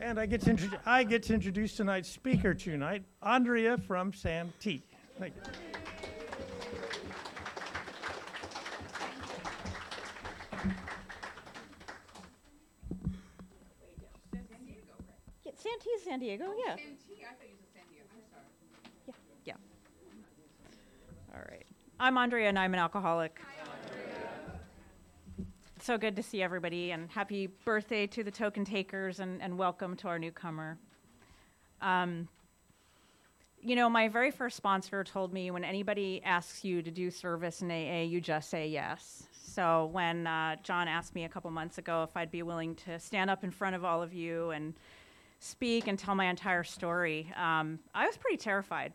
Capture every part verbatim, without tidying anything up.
And I get to introdu- I get to introduce tonight's speaker tonight, Andrea from Santee. Thank you. Yeah, Santee is San Diego, yeah. Santee, I thought you said San Diego. I'm sorry. Yeah, yeah. All right. I'm Andrea, and I'm an alcoholic. So good to see everybody, and happy birthday to the token takers, and, and welcome to our newcomer. Um, you know, my very first sponsor told me when anybody asks you to do service in A A, you just say yes. So when uh, John asked me a couple months ago if I'd be willing to stand up in front of all of you and speak and tell my entire story, um, I was pretty terrified.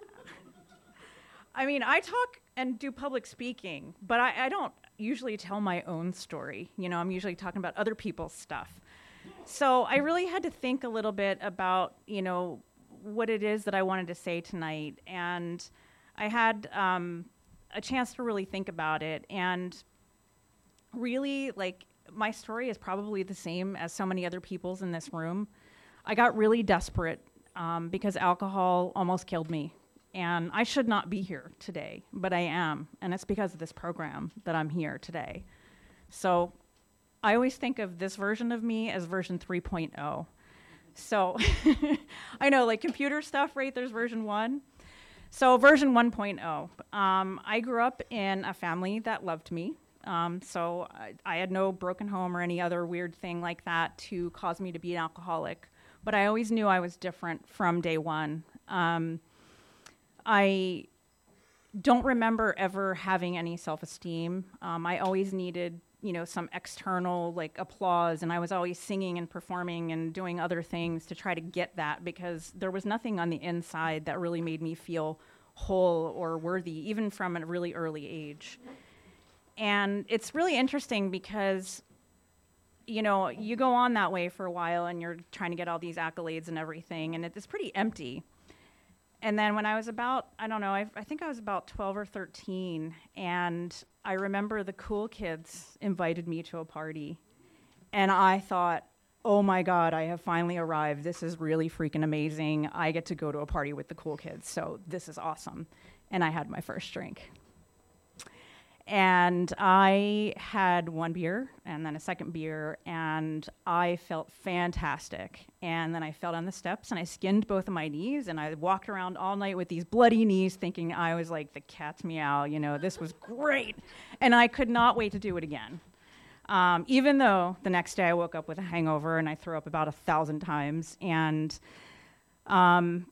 I mean, I talk and do public speaking, but I, I don't usually tell my own story. You know, I'm usually talking about other people's stuff. So I really had to think a little bit about, you know, what it is that I wanted to say tonight. And I had um, a chance to really think about it. And really, like, my story is probably the same as so many other people's in this room. I got really desperate um, because alcohol almost killed me. And I should not be here today, but I am. And it's because of this program that I'm here today. So I always think of this version of me as version three point oh. So I know, like computer stuff, right? There's version one. So version one point oh. Um, I grew up in a family that loved me. Um, so I, I had no broken home or any other weird thing like that to cause me to be an alcoholic. But I always knew I was different from day one. Um, I don't remember ever having any self-esteem. Um, I always needed, you know, some external like applause, and I was always singing and performing and doing other things to try to get that, because there was nothing on the inside that really made me feel whole or worthy, even from a really early age. And it's really interesting because, you know, you go on that way for a while and you're trying to get all these accolades and everything, and it's pretty empty. And then when I was about, I don't know, I, I think I was about twelve or thirteen, and I remember the cool kids invited me to a party. And I thought, oh my God, I have finally arrived. This is really freaking amazing. I get to go to a party with the cool kids, so this is awesome. And I had my first drink. And I had one beer and then a second beer, and I felt fantastic. And then I fell down the steps and I skinned both of my knees, and I walked around all night with these bloody knees thinking I was like the cat's meow, you know, this was great. And I could not wait to do it again. Um, even though the next day I woke up with a hangover and I threw up about a thousand times. And um,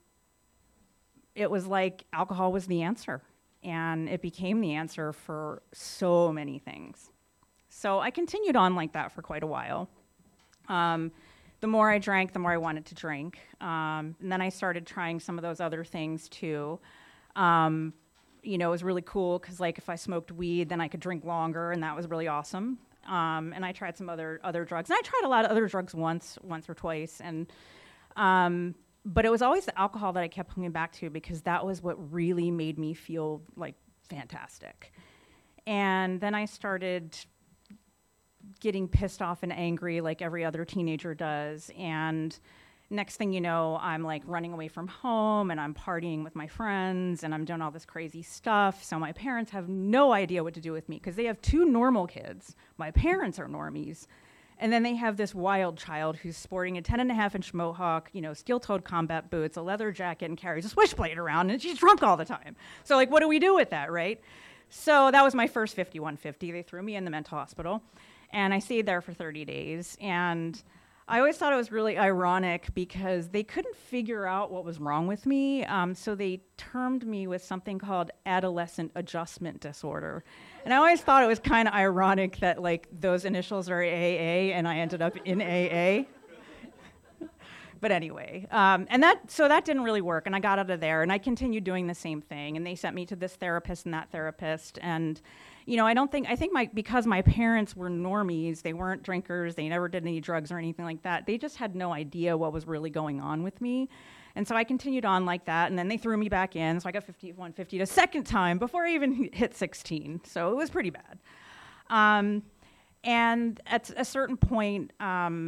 it was like alcohol was the answer. And it became the answer for so many things. So I continued on like that for quite a while. Um, the more I drank, the more I wanted to drink. Um, and then I started trying some of those other things too. Um, you know, it was really cool because like if I smoked weed, then I could drink longer, and that was really awesome. Um, and I tried some other other drugs. And I tried a lot of other drugs once, once or twice. And um, But it was always the alcohol that I kept coming back to, because that was what really made me feel like fantastic. And then I started getting pissed off and angry like every other teenager does. And next thing you know, I'm like running away from home, and I'm partying with my friends, and I'm doing all this crazy stuff. So my parents have no idea what to do with me, because they have two normal kids. My parents are normies. And then they have this wild child who's sporting a ten and a half inch mohawk, you know, steel-toed combat boots, a leather jacket, and carries a switchblade around, and she's drunk all the time. So, like, what do we do with that, right? So that was my first fifty-one fifty. They threw me in the mental hospital, and I stayed there for thirty days. And I always thought it was really ironic because they couldn't figure out what was wrong with me, um, so they termed me with something called adolescent adjustment disorder. And I always thought it was kind of ironic that, like, those initials are A A, and I ended up in A A. But anyway, um, and that so that didn't really work, and I got out of there, and I continued doing the same thing, and they sent me to this therapist and that therapist, and, you know, I don't think, I think my, because my parents were normies, they weren't drinkers, they never did any drugs or anything like that, they just had no idea what was really going on with me. And so I continued on like that, and then they threw me back in, so I got fifty-one fifty a second time before I even hit sixteen, so it was pretty bad. Um, and at a certain point, um,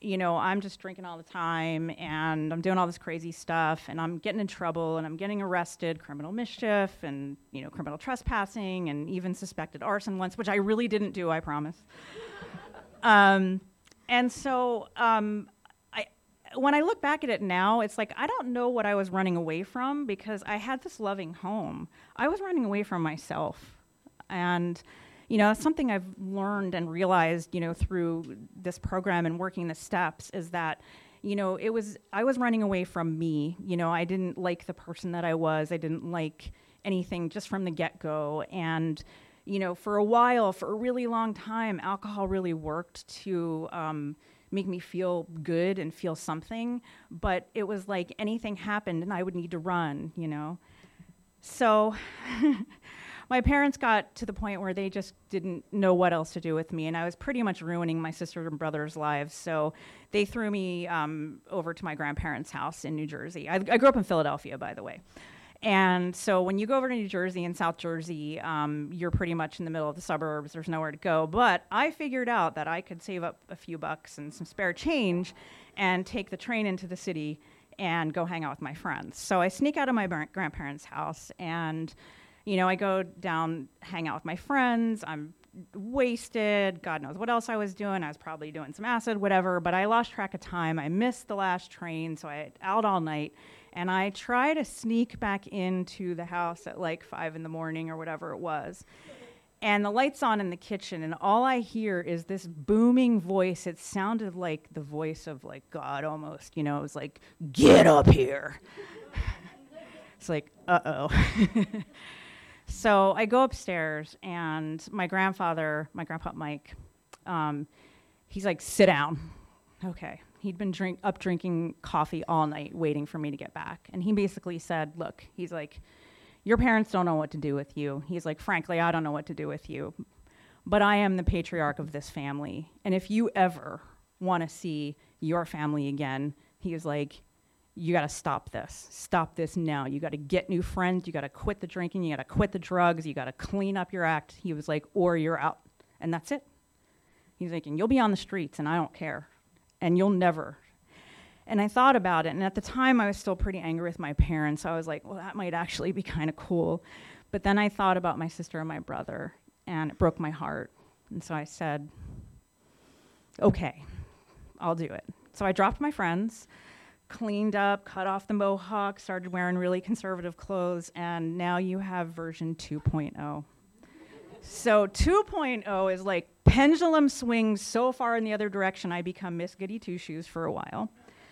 you know, I'm just drinking all the time and I'm doing all this crazy stuff and I'm getting in trouble and I'm getting arrested, criminal mischief and, you know, criminal trespassing and even suspected arson once, which I really didn't do, I promise. um, and so um, I, when I look back at it now, it's like, I don't know what I was running away from because I had this loving home. I was running away from myself. And you know, that's something I've learned and realized, you know, through this program and working the steps is that, you know, it was, I was running away from me. You know, I didn't like the person that I was. I didn't like anything just from the get-go. And, you know, for a while, for a really long time, alcohol really worked to um, make me feel good and feel something. But it was like anything happened and I would need to run, you know. So... My parents got to the point where they just didn't know what else to do with me, and I was pretty much ruining my sister and brother's lives. So they threw me um, over to my grandparents' house in New Jersey. I, I grew up in Philadelphia, by the way. And so when you go over to New Jersey and South Jersey, um, you're pretty much in the middle of the suburbs. There's nowhere to go. But I figured out that I could save up a few bucks and some spare change and take the train into the city and go hang out with my friends. So I sneak out of my bar- grandparents' house and... You know, I go down, hang out with my friends. I'm wasted. God knows what else I was doing. I was probably doing some acid, whatever. But I lost track of time. I missed the last train, so I out all night. And I try to sneak back into the house at like five in the morning or whatever it was. And the light's on in the kitchen, and all I hear is this booming voice. It sounded like the voice of like God almost. You know, it was like, "Get up here." It's like, uh-oh. So I go upstairs, and my grandfather, my grandpa Mike, um, he's like, "Sit down." Okay. He'd been drink up drinking coffee all night, waiting for me to get back. And he basically said, look, he's like, your parents don't know what to do with you. He's like, frankly, I don't know what to do with you. But I am the patriarch of this family. And if you ever want to see your family again, he was like, you got to stop this. Stop this now. You got to get new friends. You got to quit the drinking. You got to quit the drugs. You got to clean up your act. He was like, or you're out. And that's it. He's like, and you'll be on the streets, and I don't care. And you'll never. And I thought about it. And at the time, I was still pretty angry with my parents. So I was like, well, that might actually be kind of cool. But then I thought about my sister and my brother, and it broke my heart. And so I said, okay, I'll do it. So I dropped my friends, cleaned up, cut off the mohawk, started wearing really conservative clothes, and now you have version two point oh. So two point oh is like pendulum swings so far in the other direction, I become Miss Goody Two-Shoes for a while.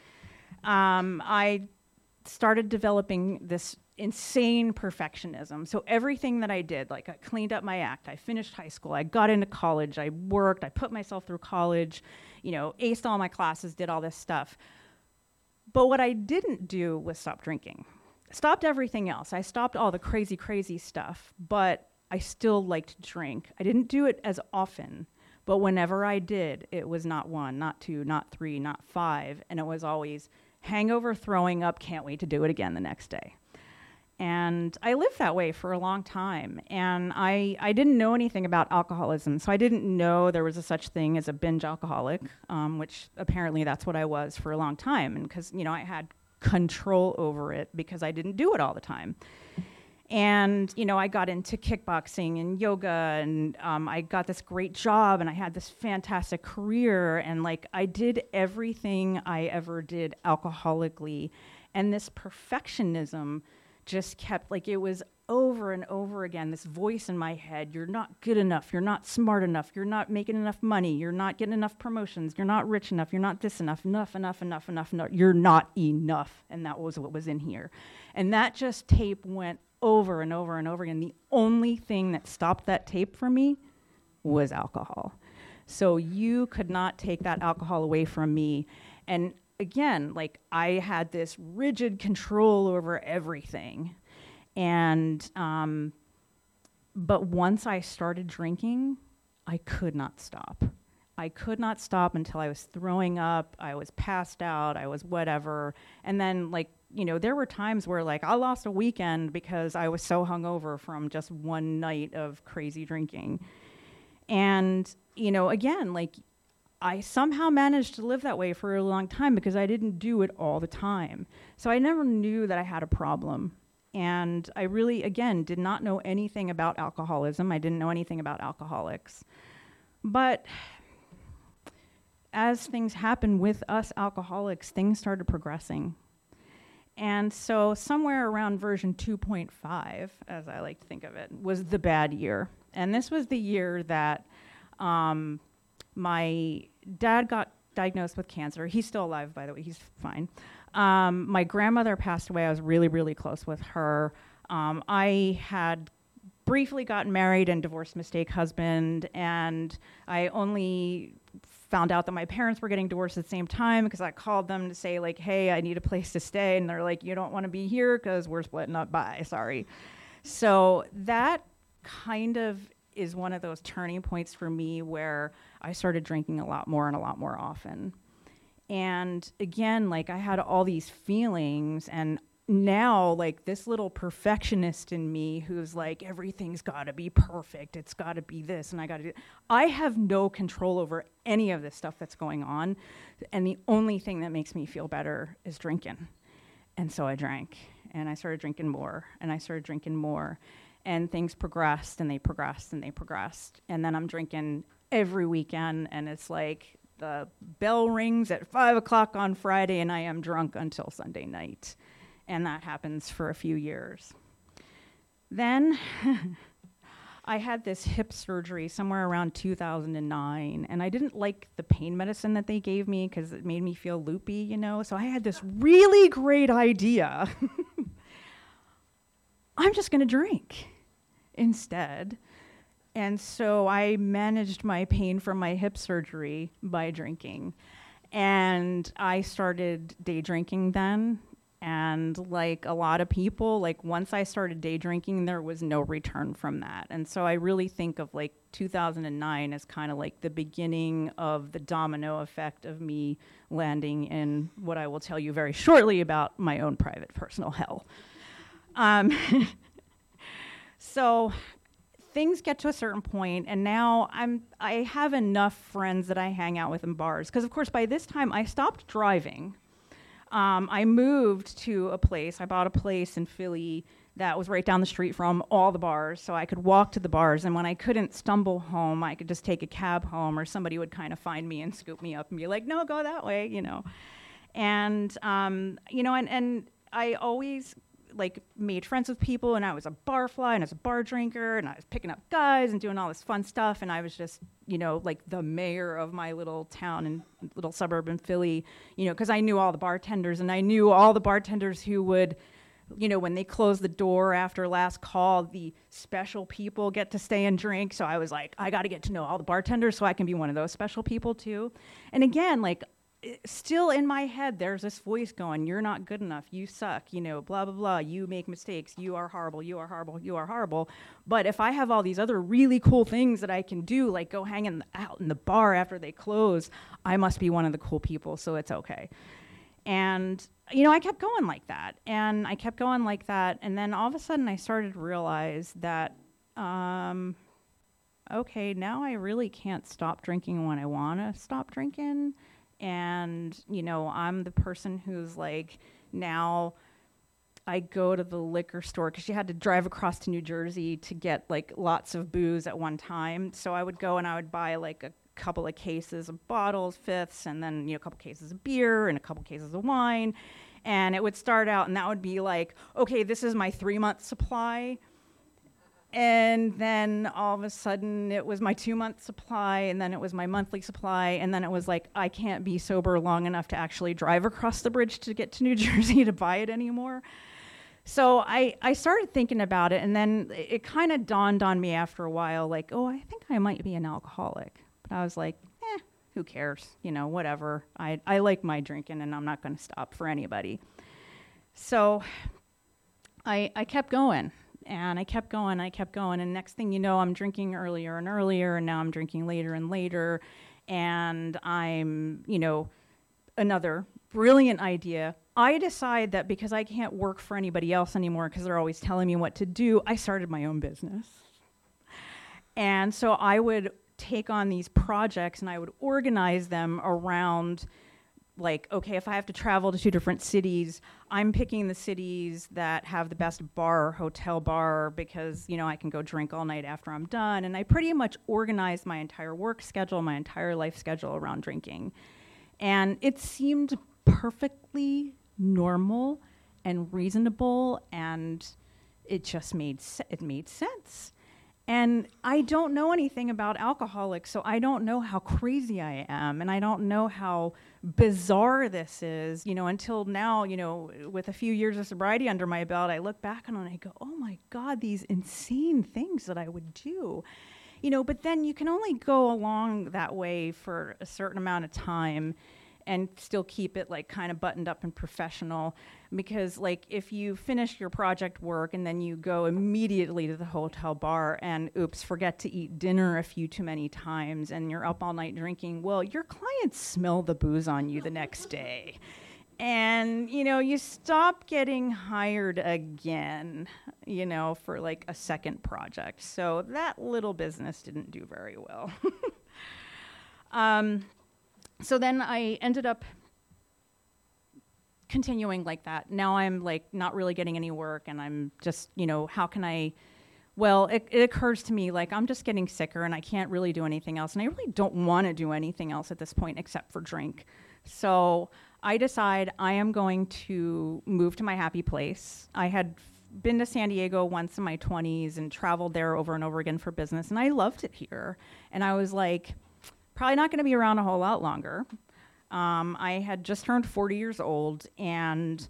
Um, I started developing this insane perfectionism. So everything that I did, like I cleaned up my act, I finished high school, I got into college, I worked, I put myself through college, you know, aced all my classes, did all this stuff. But what I didn't do was stop drinking. Stopped everything else. I stopped all the crazy, crazy stuff, but I still liked to drink. I didn't do it as often, but whenever I did, it was not one, not two, not three, not five, and it was always hangover, throwing up, can't wait to do it again the next day. And I lived that way for a long time, and I, I didn't know anything about alcoholism, so I didn't know there was a such thing as a binge alcoholic, um, which apparently that's what I was for a long time, and because, you know, I had control over it because I didn't do it all the time. And, you know, I got into kickboxing and yoga, and um, I got this great job, and I had this fantastic career, and, like, I did everything I ever did alcoholically, and this perfectionism just kept, like, it was over and over again, this voice in my head, you're not good enough, you're not smart enough, you're not making enough money, you're not getting enough promotions, you're not rich enough, you're not this enough, enough, enough, enough, enough, enough, you're not enough, and that was what was in here. And that just tape went over and over and over again. The only thing that stopped that tape for me was alcohol. So you could not take that alcohol away from me. And again, like, I had this rigid control over everything. And, um, but once I started drinking, I could not stop. I could not stop until I was throwing up, I was passed out, I was whatever. And then, like, you know, there were times where, like, I lost a weekend because I was so hungover from just one night of crazy drinking. And, you know, again, like, I somehow managed to live that way for a long time because I didn't do it all the time. So I never knew that I had a problem. And I really, again, did not know anything about alcoholism. I didn't know anything about alcoholics. But as things happen with us alcoholics, things started progressing. And so somewhere around version two point five, as I like to think of it, was the bad year. And this was the year that um, my dad got diagnosed with cancer. He's still alive, by the way. He's fine. Um, my grandmother passed away. I was really, really close with her. Um, I had briefly gotten married and divorced mistake husband, and I only found out that my parents were getting divorced at the same time because I called them to say, like, hey, I need a place to stay. And they're like, you don't want to be here because we're splitting up. Bye. Sorry. So that kind of is one of those turning points for me where I started drinking a lot more and a lot more often. And again, like I had all these feelings, and now like this little perfectionist in me who's like, everything's got to be perfect. It's got to be this, and I got to do. I have no control over any of this stuff that's going on, and the only thing that makes me feel better is drinking. And so I drank, and I started drinking more, and I started drinking more, and things progressed, and they progressed, and they progressed, and then I'm drinking every weekend, and it's like the bell rings at five o'clock on Friday, and I am drunk until Sunday night. And that happens for a few years. Then I had this hip surgery somewhere around two thousand nine, and I didn't like the pain medicine that they gave me because it made me feel loopy, you know? So I had this really great idea. I'm just gonna drink instead. And so I managed my pain from my hip surgery by drinking. And I started day drinking then. And like a lot of people, like once I started day drinking, there was no return from that. And so I really think of like two thousand nine as kind of like the beginning of the domino effect of me landing in what I will tell you very shortly about my own private personal hell. Um, so things get to a certain point, and now I'm I have enough friends that I hang out with in bars. Because of course by this time I stopped driving. Um, I moved to a place, I bought a place in Philly that was right down the street from all the bars, so I could walk to the bars, and when I couldn't stumble home, I could just take a cab home, or somebody would kind of find me and scoop me up and be like, no, go that way, you know. And, um, you know, and, and I always like made friends with people, and I was a bar fly, and I was a bar drinker, and I was picking up guys and doing all this fun stuff, and I was just, you know, like the mayor of my little town and little suburb in Philly, you know, because I knew all the bartenders, and I knew all the bartenders who would, you know, when they close the door after last call, the special people get to stay and drink. So I was like, I got to get to know all the bartenders so I can be one of those special people too. And again, like, still in my head, there's this voice going, you're not good enough, you suck, you know, blah, blah, blah, you make mistakes, you are horrible, you are horrible, you are horrible. But if I have all these other really cool things that I can do, like go hang in the, out in the bar after they close, I must be one of the cool people, so it's okay. And, you know, I kept going like that, and I kept going like that, and then all of a sudden I started to realize that, um, okay, now I really can't stop drinking when I want to stop drinking. And, you know, I'm the person who's like, now I go to the liquor store, because you had to drive across to New Jersey to get like lots of booze at one time. So I would go and I would buy like a couple of cases of bottles, fifths, and then, you know, a couple cases of beer and a couple cases of wine. And it would start out, and that would be like, okay, this is my three month supply. And then all of a sudden it was my two month supply, and then it was my monthly supply, and then it was like, I can't be sober long enough to actually drive across the bridge to get to New Jersey to buy it anymore. So I, I started thinking about it, and then it, it kind of dawned on me after a while, like, oh, I think I might be an alcoholic. But I was like, eh, who cares? You know, whatever. I, I like my drinking, and I'm not going to stop for anybody. So I, I kept going. And I kept going, I kept going, and next thing you know, I'm drinking earlier and earlier, and now I'm drinking later and later, and I'm, you know, another brilliant idea. I decide that because I can't work for anybody else anymore because they're always telling me what to do, I started my own business. And so I would take on these projects and I would organize them around, like, okay, if I have to travel to two different cities, I'm picking the cities that have the best bar or hotel bar because, you know, I can go drink all night after I'm done. And I pretty much organized my entire work schedule, my entire life schedule around drinking. And it seemed perfectly normal and reasonable, and it just made se- it made sense. And I don't know anything about alcoholics, so I don't know how crazy I am, and I don't know how bizarre this is, you know, until now, you know, with a few years of sobriety under my belt, I look back on it and I go, oh my God, these insane things that I would do. You know, but then you can only go along that way for a certain amount of time and still keep it like kind of buttoned up and professional, because like if you finish your project work and then you go immediately to the hotel bar and oops, forget to eat dinner a few too many times and you're up all night drinking, well, your clients smell the booze on you the next day. And, you know, you stop getting hired again, you know, for like a second project. So that little business didn't do very well. um, So then I ended up continuing like that. Now I'm like not really getting any work, and I'm just, you know, how can I, well, it, it occurs to me like I'm just getting sicker and I can't really do anything else. And I really don't want to do anything else at this point except for drink. So I decide I am going to move to my happy place. I had f- been to San Diego once in my twenties and traveled there over and over again for business, and I loved it here. And I was like, probably not going to be around a whole lot longer. Um, I had just turned forty years old, and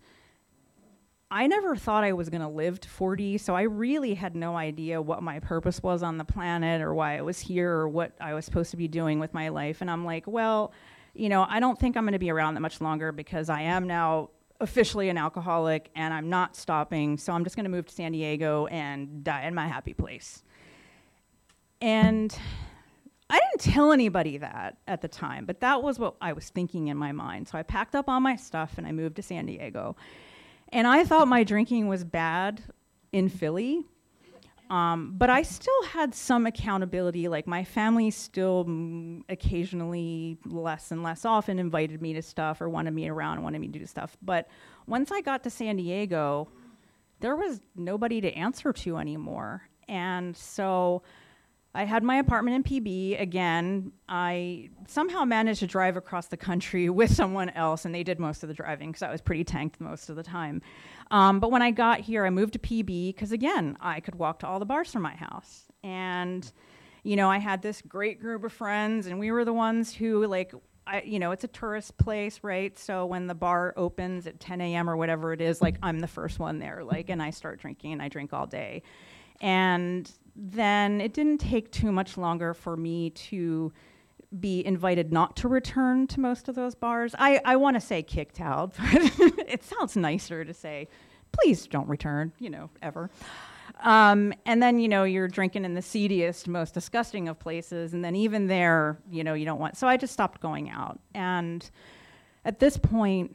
I never thought I was going to live to forty, so I really had no idea what my purpose was on the planet or why I was here or what I was supposed to be doing with my life. And I'm like, well, you know, I don't think I'm going to be around that much longer because I am now officially an alcoholic and I'm not stopping, so I'm just going to move to San Diego and die in my happy place. And I didn't tell anybody that at the time, but that was what I was thinking in my mind. So I packed up all my stuff and I moved to San Diego. And I thought my drinking was bad in Philly, um, but I still had some accountability. Like my family still mm, occasionally, less and less often, invited me to stuff or wanted me around and wanted me to do stuff. But once I got to San Diego, there was nobody to answer to anymore. And so I had my apartment in P B again. I somehow managed to drive across the country with someone else, and they did most of the driving because I was pretty tanked most of the time. Um, but when I got here, I moved to P B because, again, I could walk to all the bars from my house. And, you know, I had this great group of friends, and we were the ones who, like, I, you know, it's a tourist place, right? So when the bar opens at ten a.m. or whatever it is, like, I'm the first one there, like, and I start drinking, and I drink all day. And then it didn't take too much longer for me to be invited not to return to most of those bars. I, I want to say kicked out, but it sounds nicer to say, please don't return, you know, ever. Um, and then, you know, you're drinking in the seediest, most disgusting of places, and then even there, you know, you don't want... So I just stopped going out. And at this point,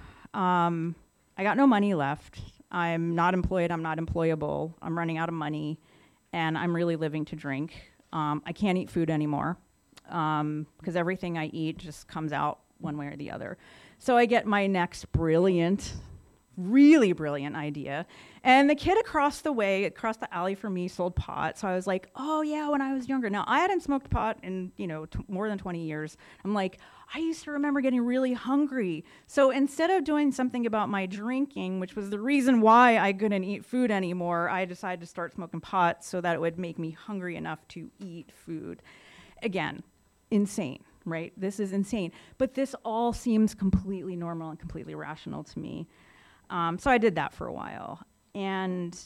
um, I got no money left. I'm not employed, I'm not employable, I'm running out of money, and I'm really living to drink. Um, I can't eat food anymore, um, because everything I eat just comes out one way or the other. So I get my next brilliant, really brilliant idea. And the kid across the way, across the alley from me, sold pot. So I was like, oh yeah, when I was younger. Now, I hadn't smoked pot in, you know, t- more than twenty years. I'm like, I used to remember getting really hungry. So instead of doing something about my drinking, which was the reason why I couldn't eat food anymore, I decided to start smoking pot so that it would make me hungry enough to eat food. Again, insane, right? This is insane. But this all seems completely normal and completely rational to me. Um, so I did that for a while. And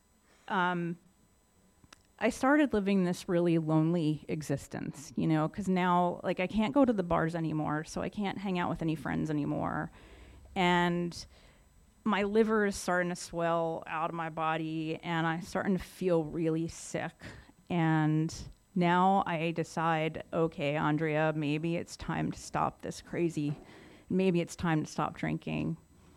um, I started living this really lonely existence, you know, because now, like, I can't go to the bars anymore, so I can't hang out with any friends anymore. And my liver is starting to swell out of my body, and I'm starting to feel really sick. And now I decide, okay, Andrea, maybe it's time to stop this crazy. Maybe it's time to stop drinking.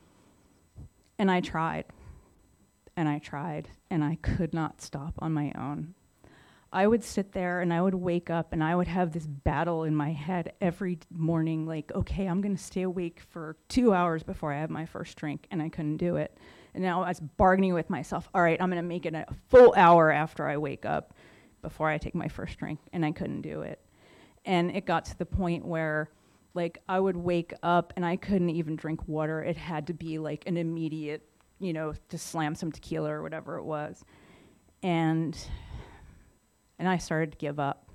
And I tried. And I tried, and I could not stop on my own. I would sit there and I would wake up and I would have this battle in my head every morning, like, okay, I'm gonna stay awake for two hours before I have my first drink, and I couldn't do it. And now I was bargaining with myself, all right, I'm gonna make it a full hour after I wake up before I take my first drink, and I couldn't do it. And it got to the point where, like, I would wake up and I couldn't even drink water. It had to be like an immediate, you know, to slam some tequila or whatever it was. And and I started to give up.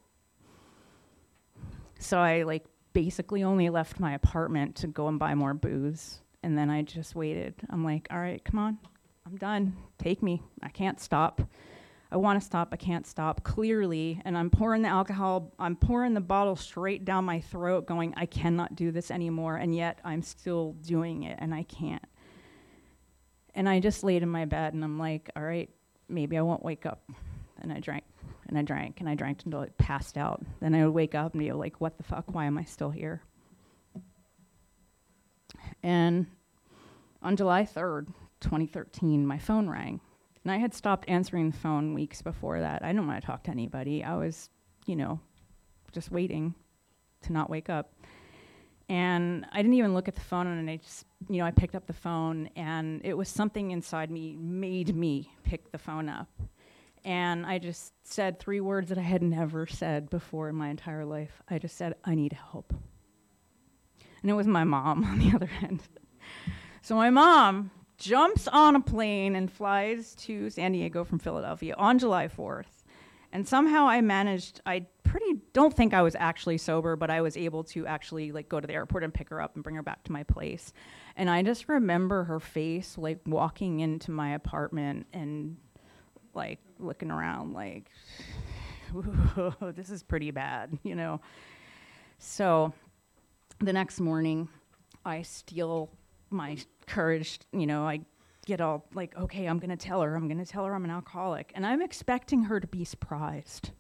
So I, like, basically only left my apartment to go and buy more booze. And then I just waited. I'm like, all right, come on, I'm done. Take me. I can't stop. I want to stop. I can't stop, clearly. And I'm pouring the alcohol, I'm pouring the bottle straight down my throat, going, I cannot do this anymore. And yet I'm still doing it, and I can't. And I just laid in my bed, and I'm like, all right, maybe I won't wake up. And I drank, and I drank, and I drank until I passed out. Then I would wake up and be like, what the fuck? Why am I still here? And on July third, twenty thirteen, my phone rang. And I had stopped answering the phone weeks before that. I didn't want to talk to anybody. I was, you know, just waiting to not wake up. And I didn't even look at the phone, and I just, you know, I picked up the phone, and it was something inside me made me pick the phone up. And I just said three words that I had never said before in my entire life. I just said, I need help. And it was my mom on the other end. So my mom jumps on a plane and flies to San Diego from Philadelphia on July fourth. And somehow I managed, I pretty don't think I was actually sober, but I was able to actually, like, go to the airport and pick her up and bring her back to my place. And I just remember her face, like, walking into my apartment and, like, looking around like, this is pretty bad, you know? So the next morning, I steal my courage, you know, I get all like, okay, I'm going to tell her, I'm going to tell her I'm an alcoholic. And I'm expecting her to be surprised.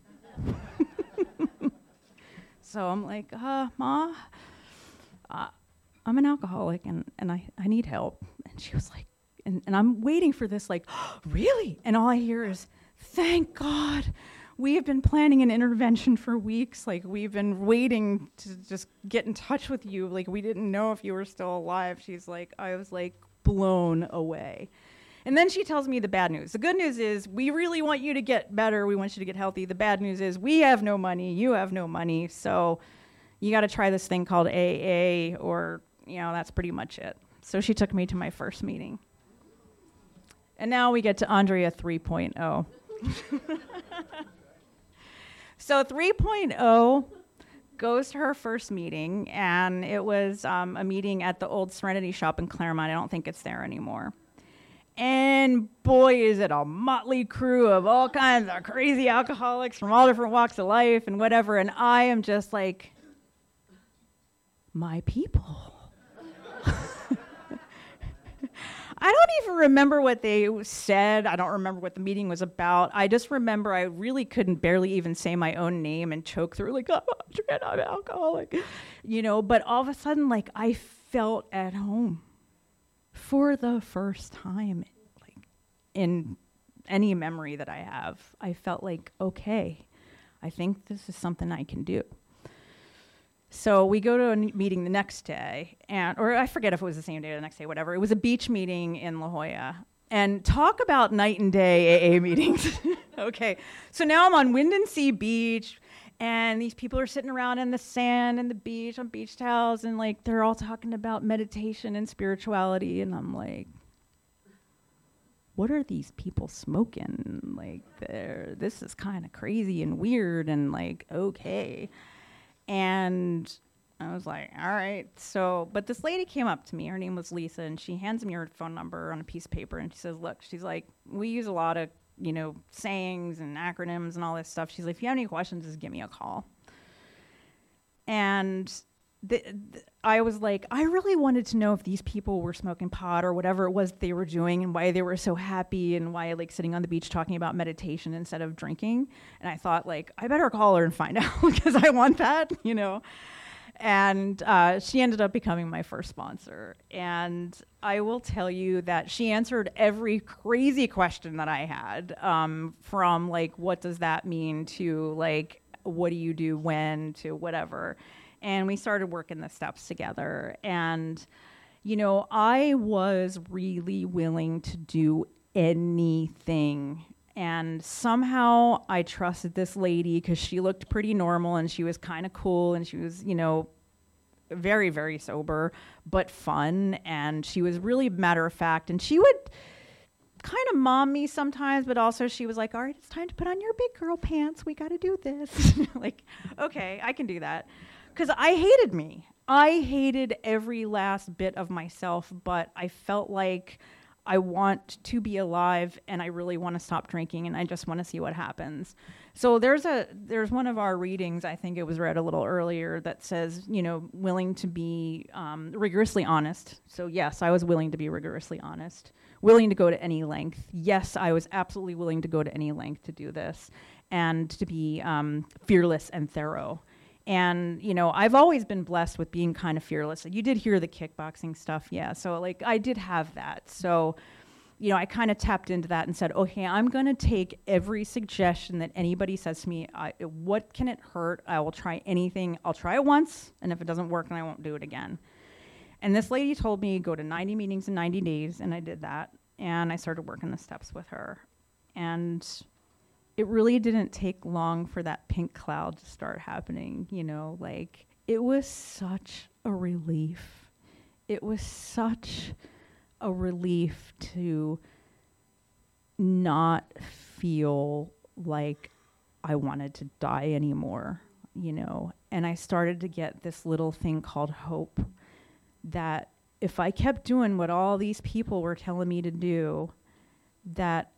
So I'm like, uh, Ma, uh, I'm an alcoholic, and, and I, I need help. And she was like, and, and I'm waiting for this, like, oh, really? And all I hear is, thank God. We have been planning an intervention for weeks. Like, we've been waiting to just get in touch with you. Like, we didn't know if you were still alive. She's like, I was like blown away. And then she tells me the bad news. The good news is we really want you to get better. We want you to get healthy. The bad news is we have no money. You have no money. So you got to try this thing called A A, or, you know, that's pretty much it. So she took me to my first meeting. And now we get to Andrea three point oh. So three point oh goes to her first meeting, and it was um, a meeting at the old Serenity shop in Claremont. I don't think it's there anymore. And boy, is it a motley crew of all kinds of crazy alcoholics from all different walks of life and whatever. And I am just like, my people. I don't even remember what they said. I don't remember what the meeting was about. I just remember I really couldn't barely even say my own name and choke through, like, oh, I'm an alcoholic, you know. But all of a sudden, like, I felt at home for the first time, like, in any memory that I have. I felt like, okay, I think this is something I can do. So we go to a n- meeting the next day, and or I forget if it was the same day or the next day, whatever. It was a beach meeting in La Jolla. And talk about night and day A A meetings. Okay, so now I'm on Windansea Beach, and these people are sitting around in the sand and the beach on beach towels, and, like, they're all talking about meditation and spirituality, and I'm like, what are these people smoking? Like, they're, this is kind of crazy and weird, and, like, okay. And I was like, all right. So, but this lady came up to me. Her name was Lisa, and she hands me her phone number on a piece of paper, and she says, look, she's like, we use a lot of, you know, sayings and acronyms and all this stuff. She's like, if you have any questions, just give me a call. And the, the, I was like, I really wanted to know if these people were smoking pot or whatever it was they were doing, and why they were so happy, and why, like, sitting on the beach talking about meditation instead of drinking. And I thought, like, I better call her and find out, because I want that, you know. and uh, she ended up becoming my first sponsor. And I will tell you that she answered every crazy question that I had, um, from like, what does that mean, to like, what do you do when, to whatever. And we started working the steps together. And, you know, I was really willing to do anything. And somehow I trusted this lady because she looked pretty normal and she was kind of cool and she was, you know, very, very sober, but fun. And she was really matter of fact. And she would kind of mom me sometimes, but also she was like, all right, it's time to put on your big girl pants. We got to do this. Like, okay, I can do that. Because I hated me. I hated every last bit of myself, but I felt like I want to be alive and I really want to stop drinking and I just want to see what happens. So there's a there's one of our readings, I think it was read a little earlier, that says, you know, willing to be um, rigorously honest. So yes, I was willing to be rigorously honest, willing to go to any length. Yes, I was absolutely willing to go to any length to do this, and to be um, fearless and thorough. And, you know, I've always been blessed with being kind of fearless. You did hear the kickboxing stuff, yeah. So, like, I did have that. So, you know, I kind of tapped into that and said, okay, I'm going to take every suggestion that anybody says to me. I, what can it hurt? I will try anything. I'll try it once, and if it doesn't work, then I won't do it again. And this lady told me, go to ninety meetings in ninety days, and I did that. And I started working the steps with her. And it really didn't take long for that pink cloud to start happening, you know, like it was such a relief. It was such a relief to not feel like I wanted to die anymore, you know, and I started to get this little thing called hope that if I kept doing what all these people were telling me to do, that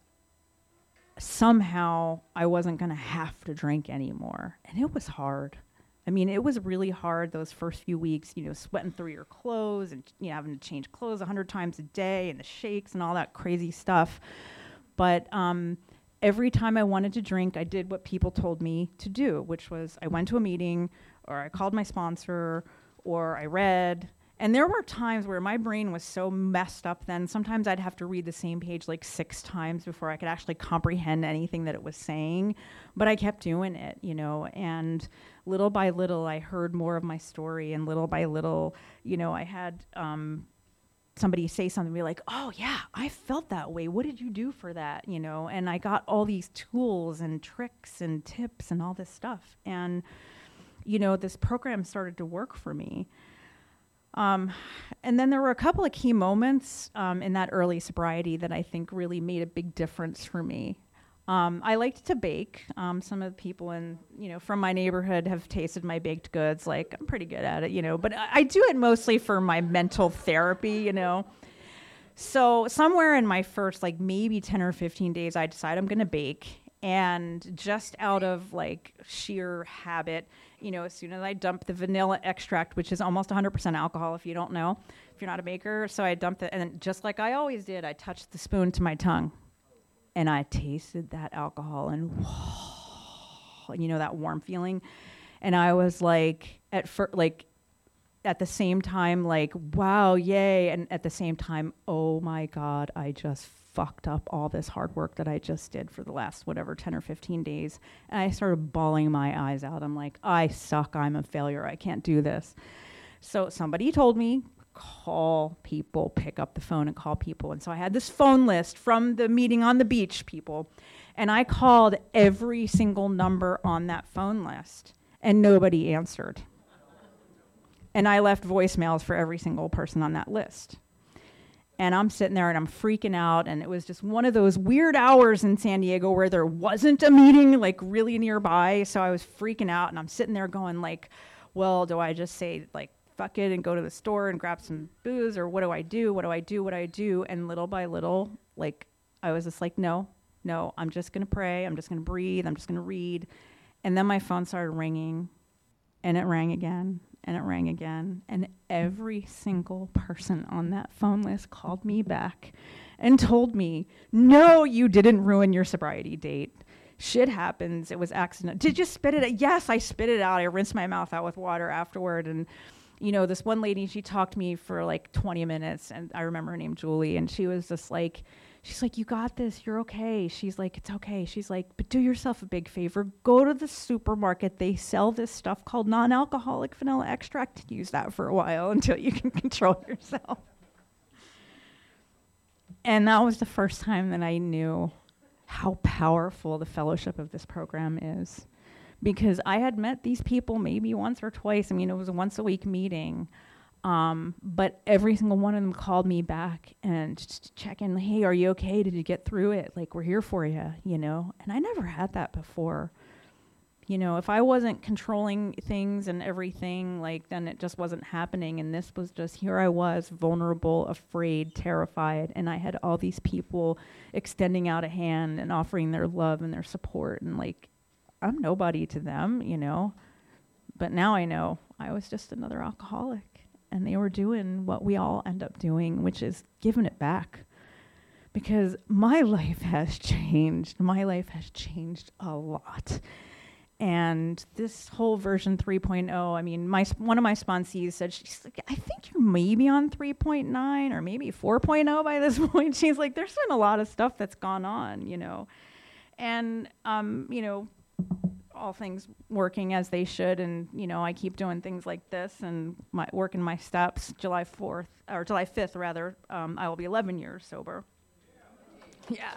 somehow I wasn't going to have to drink anymore. And it was hard. I mean, it was really hard those first few weeks, you know, sweating through your clothes and, you know, having to change clothes a hundred times a day and the shakes and all that crazy stuff. But um, every time I wanted to drink, I did what people told me to do, which was I went to a meeting or I called my sponsor or I read. And there were times where my brain was so messed up then, sometimes I'd have to read the same page like six times before I could actually comprehend anything that it was saying. But I kept doing it, you know, and little by little, I heard more of my story. And little by little, you know, I had um, somebody say something, be like, oh, yeah, I felt that way. What did you do for that, you know? And I got all these tools and tricks and tips and all this stuff. And, you know, this program started to work for me. Um, and then there were a couple of key moments um, in that early sobriety that I think really made a big difference for me. Um, I liked to bake. Um, some of the people in, you know, from my neighborhood have tasted my baked goods. Like, I'm pretty good at it, you know, but I, I do it mostly for my mental therapy, you know. So somewhere in my first, like, maybe ten or fifteen days, I decided I'm going to bake. And just out of like sheer habit, you know, as soon as I dump the vanilla extract, which is almost one hundred percent alcohol if you don't know, if you're not a baker. So I dumped it, and then just like I always did, I touched the spoon to my tongue. And I tasted that alcohol, and whoa, you know, that warm feeling. And I was like, at first, like, at the same time, like, wow, yay. And at the same time, oh my God, I just fucked up all this hard work that I just did for the last, whatever, ten or fifteen days. And I started bawling my eyes out. I'm like, I suck. I'm a failure. I can't do this. So somebody told me, call people, pick up the phone and call people. And so I had this phone list from the meeting on the beach people. And I called every single number on that phone list, and nobody answered. And I left voicemails for every single person on that list. And I'm sitting there and I'm freaking out. And it was just one of those weird hours in San Diego where there wasn't a meeting like really nearby. So I was freaking out, and I'm sitting there going like, well, do I just say like, fuck it and go to the store and grab some booze, or what do I do? What do I do? What do I do? And little by little, like, I was just like, no, no, I'm just going to pray. I'm just going to breathe. I'm just going to read. And then my phone started ringing, and it rang again. And it rang again, and every single person on that phone list called me back and told me, no, you didn't ruin your sobriety date. shit happens. It was accident. Did you spit it out? Yes, I spit it out. I rinsed my mouth out with water afterward. And, you know, this one lady, she talked to me for like twenty minutes. And I remember her name, Julie. And she was just like, she's like, you got this. You're okay. She's like, it's okay. She's like, but do yourself a big favor. Go to the supermarket. They sell this stuff called non-alcoholic vanilla extract. Use that for a while until you can control yourself. And that was the first time that I knew how powerful the fellowship of this program is. Because I had met these people maybe once or twice. I mean, it was a once a week meeting. Um, but every single one of them called me back and just to check in. Hey, are you okay? Did you get through it? Like, we're here for you, you know? And I never had that before. You know, if I wasn't controlling things and everything, like, then it just wasn't happening. And this was just, here I was, vulnerable, afraid, terrified. And I had all these people extending out a hand and offering their love and their support. And, like, I'm nobody to them, you know? But now I know I was just another alcoholic. And they were doing what we all end up doing, which is giving it back. Because my life has changed. My life has changed a lot. And this whole version three point oh, I mean, my one of my sponsees said, she's like, I think you're maybe on three point nine or maybe four point oh by this point. She's like, there's been a lot of stuff that's gone on, you know. And, um, you know, all things working as they should. And, you know, I keep doing things like this and my working my steps. July fourth, or July fifth, rather, um, I will be eleven years sober. Yeah.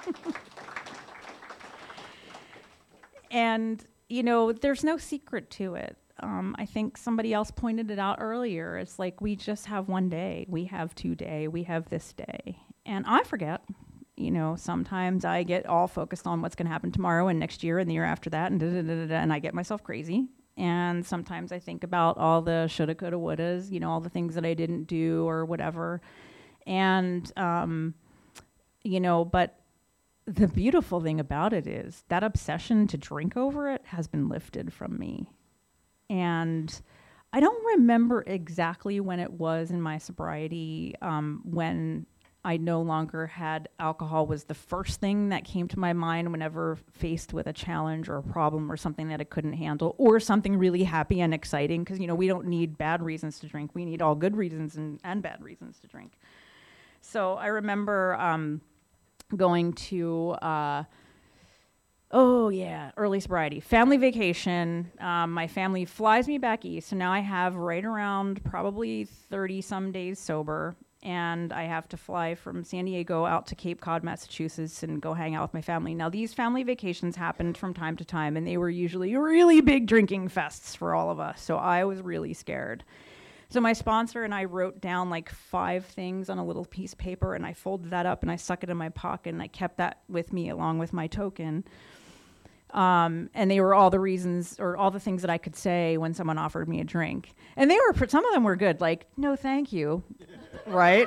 And, you know, there's no secret to it. Um, I think somebody else pointed it out earlier. It's like, we just have one day. We have today. We have this day. And I forget. You know, sometimes I get all focused on what's going to happen tomorrow and next year and the year after that, and da, da, da, da, da, and I get myself crazy. And sometimes I think about all the shoulda, coulda, wouldas, you know, all the things that I didn't do or whatever. And, um, you know, but the beautiful thing about it is that obsession to drink over it has been lifted from me. And I don't remember exactly when it was in my sobriety, um, when I no longer had alcohol was the first thing that came to my mind whenever faced with a challenge or a problem or something that I couldn't handle or something really happy and exciting. Because, you know, we don't need bad reasons to drink. We need all good reasons and, and bad reasons to drink. So I remember um, going to, uh, oh yeah, early sobriety, family vacation. Um, my family flies me back east. So now I have right around probably thirty some days sober. And I have to fly from San Diego out to Cape Cod, Massachusetts, and go hang out with my family. Now, these family vacations happened from time to time, and they were usually really big drinking fests for all of us. So I was really scared. So my sponsor and I wrote down like five things on a little piece of paper, and I folded that up, and I stuck it in my pocket, and I kept that with me along with my token. Um, and they were all the reasons or all the things that I could say when someone offered me a drink. And they were, some of them were good, like, no, thank you. Right?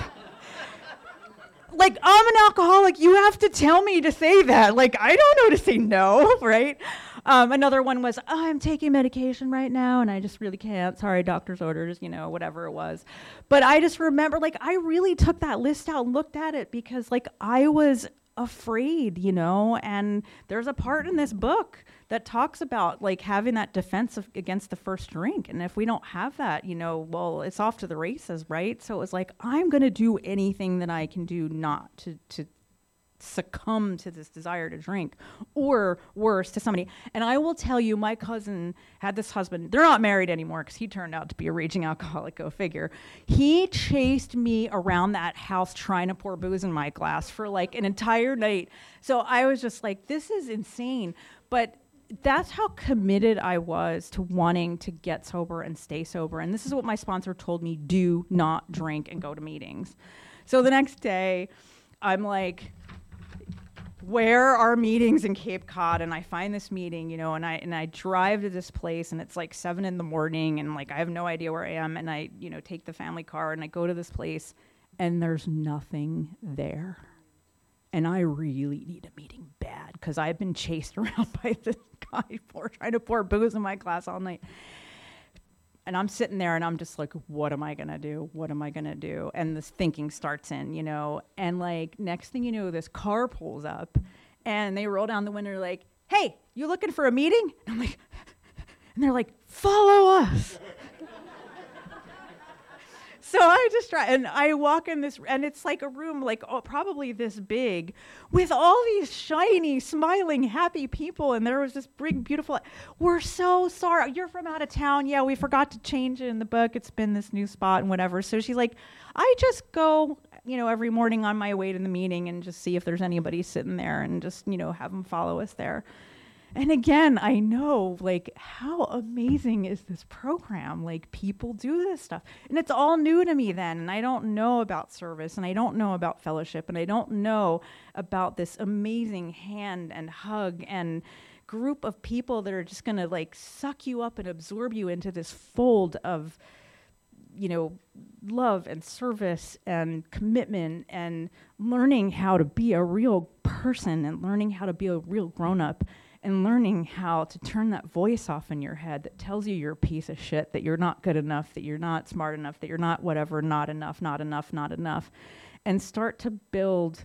Like, I'm an alcoholic. You have to tell me to say that. Like, I don't know to say no, right? Um, another one was, oh, I'm taking medication right now, and I just really can't. Sorry, doctor's orders, you know, whatever it was. But I just remember, like, I really took that list out and looked at it because, like, I was afraid, you know, and there's a part in this book that talks about like having that defense of, against the first drink. And if we don't have that, you know, well, it's off to the races, right? So it was like, I'm going to do anything that I can do not to, to succumb to this desire to drink, or worse, to somebody. And I will tell you, my cousin had this husband. They're not married anymore because he turned out to be a raging alcoholic, go figure. He chased me around that house trying to pour booze in my glass for like an entire night. So I was just like, this is insane. But that's how committed I was to wanting to get sober and stay sober. And this is what my sponsor told me: do not drink and go to meetings. So the next day, I'm like, where are meetings in Cape Cod? And I find this meeting, you know, and I and I drive to this place, and it's like seven in the morning, and like I have no idea where I am, and I, you know, take the family car and I go to this place, and there's nothing there. And I really need a meeting bad because I've been chased around by this guy for trying to pour booze in my glass all night. And I'm sitting there and I'm just like, what am I going to do? What am I going to do? And this thinking starts in, you know, and like next thing you know, this car pulls up And they roll down the window like, hey, you looking for a meeting? And I'm like, and they're like, follow us. So I just try, and I walk in this, and it's like a room like oh, probably this big with all these shiny, smiling, happy people. And there was this big, beautiful, we're so sorry. You're from out of town. Yeah, we forgot to change it in the book. It's been this new spot and whatever. So she's like, I just go, you know, every morning on my way to the meeting and just see if there's anybody sitting there and just, you know, have them follow us there. And again, I know, like, how amazing is this program? Like, people do this stuff. And it's all new to me then. And I don't know about service, and I don't know about fellowship, and I don't know about this amazing hand and hug and group of people that are just going to, like, suck you up and absorb you into this fold of, you know, love and service and commitment and learning how to be a real person and learning how to be a real grown-up. And learning how to turn that voice off in your head that tells you you're a piece of shit, that you're not good enough, that you're not smart enough, that you're not whatever, not enough, not enough, not enough. And start to build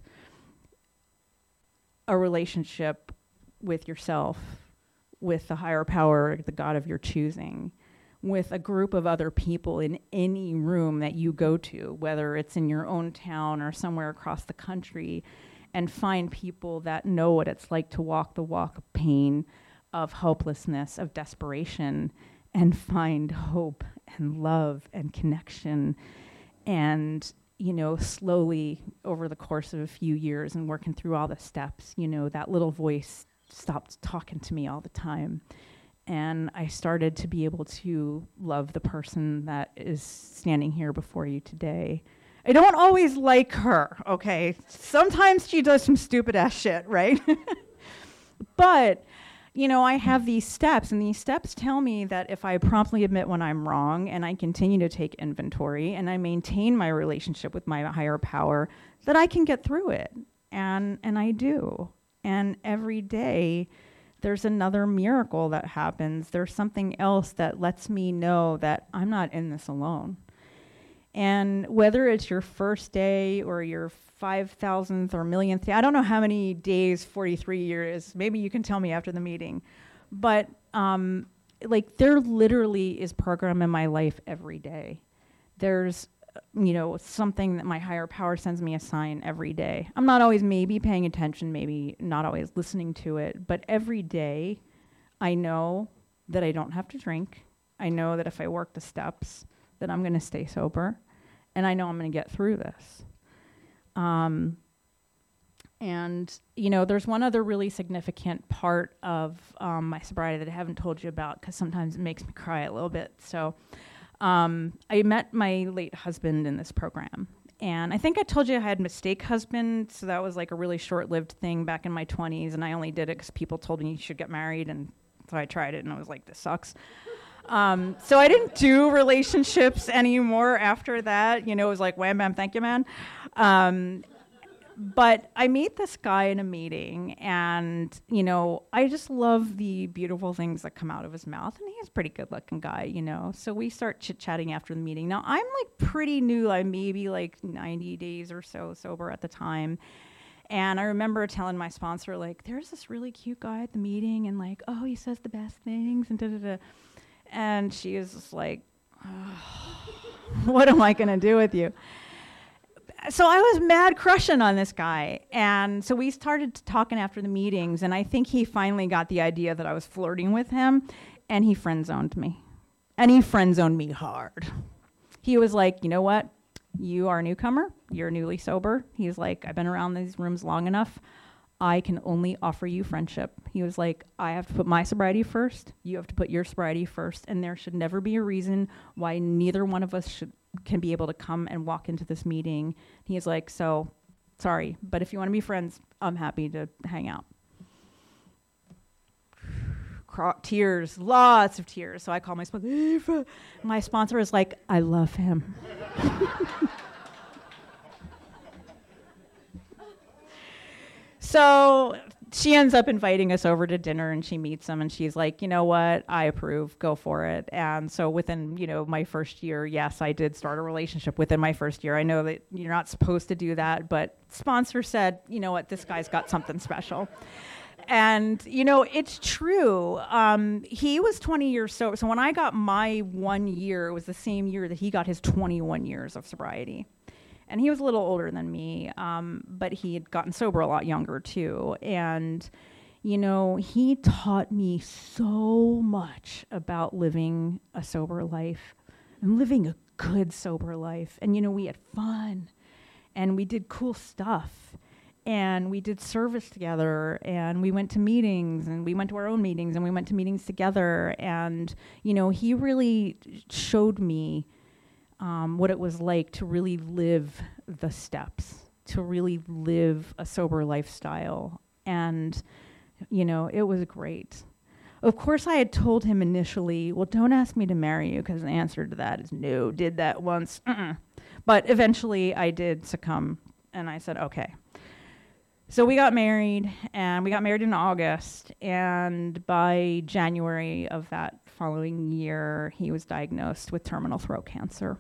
a relationship with yourself, with the higher power, the God of your choosing, with a group of other people in any room that you go to, whether it's in your own town or somewhere across the country. And find people that know what it's like to walk the walk of pain, of hopelessness, of desperation, and find hope and love and connection. And, you know, slowly over the course of a few years and working through all the steps, you know, that little voice stopped talking to me all the time. And I started to be able to love the person that is standing here before you today. I don't always like her, okay? Sometimes she does some stupid ass shit, right? But, you know, I have these steps, and these steps tell me that if I promptly admit when I'm wrong and I continue to take inventory and I maintain my relationship with my higher power, that I can get through it. And and I do. And every day there's another miracle that happens. There's something else that lets me know that I'm not in this alone. And whether it's your first day or your five thousandth or millionth day, I don't know how many days forty-three years is. Maybe you can tell me after the meeting. But um, like there literally is program in my life every day. There's, you know, something that my higher power sends me a sign every day. I'm not always maybe paying attention, maybe not always listening to it. But every day I know that I don't have to drink. I know that if I work the steps, that I'm going to stay sober. And I know I'm going to get through this. Um, and, you know, there's one other really significant part of um, my sobriety that I haven't told you about because sometimes it makes me cry a little bit. So um, I met my late husband in this program. And I think I told you I had mistake husband. So that was like a really short-lived thing back in my twenties. And I only did it because people told me you should get married. And so I tried it and I was like, this sucks. Um, so I didn't do relationships anymore after that. You know, it was like, wham, bam, thank you, man. Um, but I meet this guy in a meeting, and, you know, I just love the beautiful things that come out of his mouth. And he's a pretty good-looking guy, you know. So we start chit-chatting after the meeting. Now, I'm, like, pretty new. I'm maybe, like, ninety days or so sober at the time. And I remember telling my sponsor, like, there's this really cute guy at the meeting, and, like, oh, he says the best things, and da-da-da. And she is just like, oh, what am I going to do with you? So I was mad crushing on this guy. And so we started talking after the meetings, and I think he finally got the idea that I was flirting with him, and he friend-zoned me. And he friend-zoned me hard. He was like, you know what? You are a newcomer. You're newly sober. He's like, I've been around these rooms long enough. I can only offer you friendship. He was like, I have to put my sobriety first. You have to put your sobriety first. And there should never be a reason why neither one of us should can be able to come and walk into this meeting. He's like, so sorry, but if you want to be friends, I'm happy to hang out. Cro- tears, lots of tears. So I call my sponsor. My sponsor is like, I love him. So she ends up inviting us over to dinner, and she meets him, and she's like, you know what, I approve, go for it. And so within, you know, my first year, yes, I did start a relationship within my first year. I know that you're not supposed to do that, but sponsor said, you know what, this guy's got something special. And, you know, it's true. Um, he was twenty years sober. So when I got my one year, it was the same year that he got his twenty-one years of sobriety. And he was a little older than me, um, but he had gotten sober a lot younger too. And, you know, he taught me so much about living a sober life and living a good sober life. And, you know, we had fun and we did cool stuff. And we did service together, and we went to meetings, and we went to our own meetings, and we went to meetings together. And, you know, he really showed me um, what it was like to really live the steps, to really live a sober lifestyle. And, you know, it was great. Of course, I had told him initially, well, don't ask me to marry you, because the answer to that is no. Did that once. Uh-uh. But eventually I did succumb, and I said, okay. So we got married, and we got married in August, and by January of that following year, he was diagnosed with terminal throat cancer.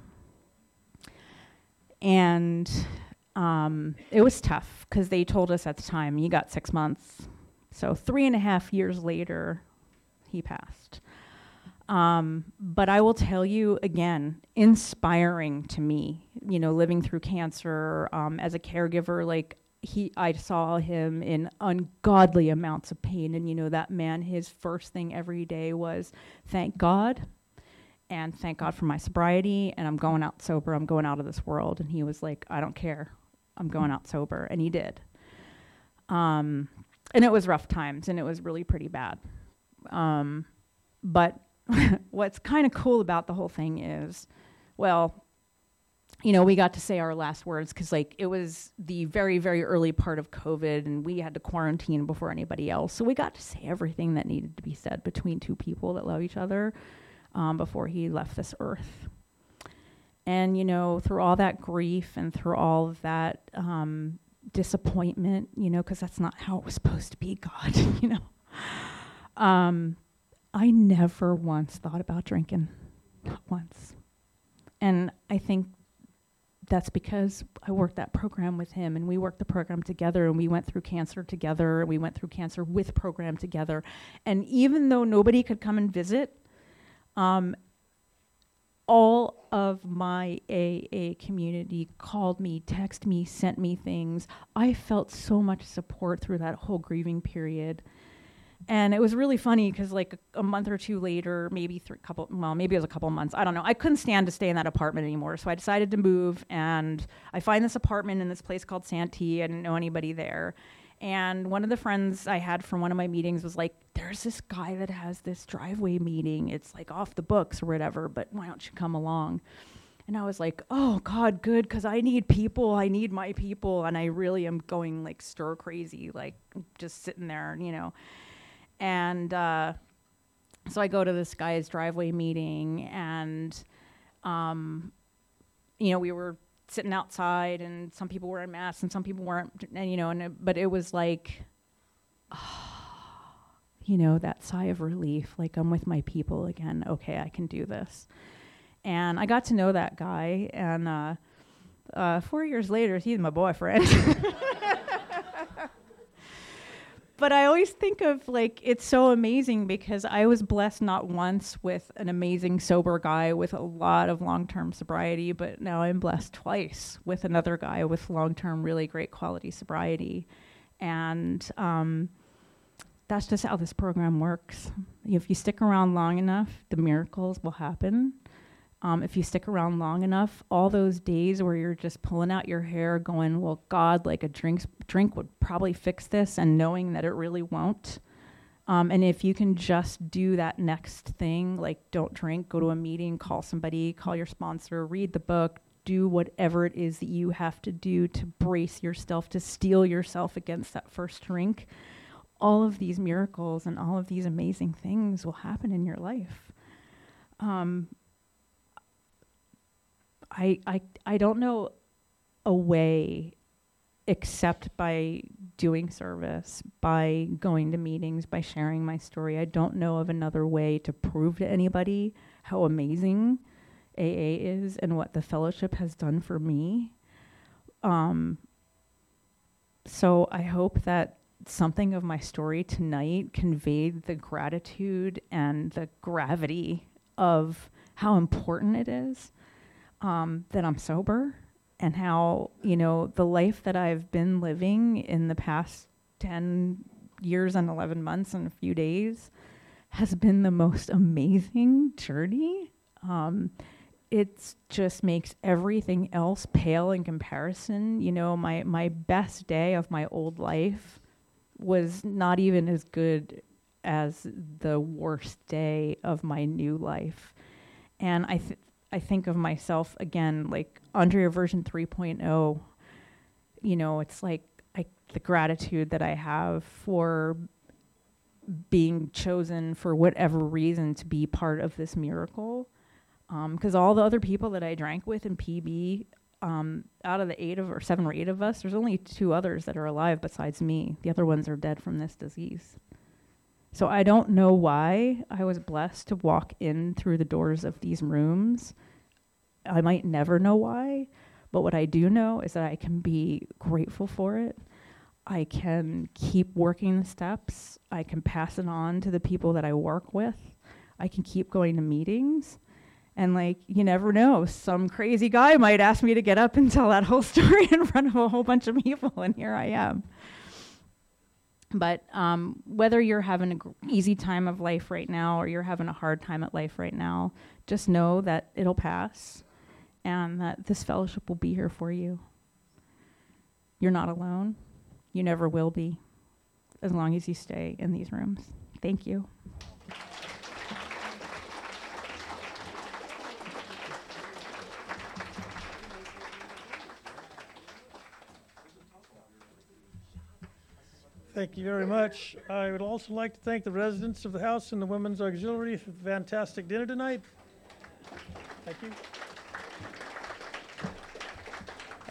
And um, it was tough, because they told us at the time, you got six months. So three and a half years later, he passed. Um, but I will tell you, again, inspiring to me, you know, living through cancer um, as a caregiver, like, He, I saw him in ungodly amounts of pain. And, you know, that man, his first thing every day was, thank God, and thank God for my sobriety, and I'm going out sober, I'm going out of this world. And he was like, I don't care, I'm going out sober. And he did. Um, and it was rough times, and it was really pretty bad. Um, but what's kind of cool about the whole thing is, well, you know, we got to say our last words, because, like, it was the very, very early part of COVID, and we had to quarantine before anybody else. So we got to say everything that needed to be said between two people that love each other um, before he left this earth. And, you know, through all that grief and through all of that um, disappointment, you know, because that's not how it was supposed to be, God, you know, um, I never once thought about drinking, not once. And I think that's because I worked that program with him, and we worked the program together, and we went through cancer together, and we went through cancer with program together. And even though nobody could come and visit, um, all of my A A community called me, texted me, sent me things. I felt so much support through that whole grieving period. And it was really funny, because like a, a month or two later, maybe three couple, well, maybe it was a couple months, I don't know. I couldn't stand to stay in that apartment anymore. So I decided to move, and I find this apartment in this place called Santee. I didn't know anybody there. And one of the friends I had from one of my meetings was like, there's this guy that has this driveway meeting. It's like off the books or whatever, but why don't you come along? And I was like, oh God, good, because I need people. I need my people. And I really am going like stir crazy, like just sitting there, you know. And uh, so I go to this guy's driveway meeting, and, um, you know, we were sitting outside, and some people were in masks, and some people weren't, and, you know, and it, but it was like, oh, you know, that sigh of relief, like I'm with my people again. Okay, I can do this. And I got to know that guy, and uh, uh, four years later, he's my boyfriend. But I always think of, like, it's so amazing, because I was blessed not once with an amazing sober guy with a lot of long-term sobriety, but now I'm blessed twice with another guy with long-term, really great quality sobriety. And um, that's just how this program works. If you stick around long enough, the miracles will happen. Um, if you stick around long enough, all those days where you're just pulling out your hair going, well, God, like a drink, drink would probably fix this, and knowing that it really won't. Um, and if you can just do that next thing, like don't drink, go to a meeting, call somebody, call your sponsor, read the book, do whatever it is that you have to do to brace yourself, to steel yourself against that first drink, all of these miracles and all of these amazing things will happen in your life. Um, I, I I don't know a way except by doing service, by going to meetings, by sharing my story. I don't know of another way to prove to anybody how amazing A A is and what the fellowship has done for me. Um, so I hope that something of my story tonight conveyed the gratitude and the gravity of how important it is um, that I'm sober, and how, you know, the life that I've been living in the past ten years and eleven months and a few days has been the most amazing journey. Um, it just makes everything else pale in comparison. You know, my, my best day of my old life was not even as good as the worst day of my new life. And I th- I think of myself again, like Andrea version three point oh, you know, it's like I, the gratitude that I have for being chosen for whatever reason to be part of this miracle. Because um, all the other people that I drank with in P B, um, out of the eight of or seven or eight of us, there's only two others that are alive besides me. The other ones are dead from this disease. So I don't know why I was blessed to walk in through the doors of these rooms. I might never know why, but what I do know is that I can be grateful for it. I can keep working the steps. I can pass it on to the people that I work with. I can keep going to meetings. And like, you never know, some crazy guy might ask me to get up and tell that whole story in front of a whole bunch of people, and here I am. But um, whether you're having an gr- easy time of life right now or you're having a hard time at life right now, just know that it'll pass and that this fellowship will be here for you. You're not alone. You never will be, as long as you stay in these rooms. Thank you. Thank you very much. I would also like to thank the residents of the house and the Women's Auxiliary for the fantastic dinner tonight. Thank you.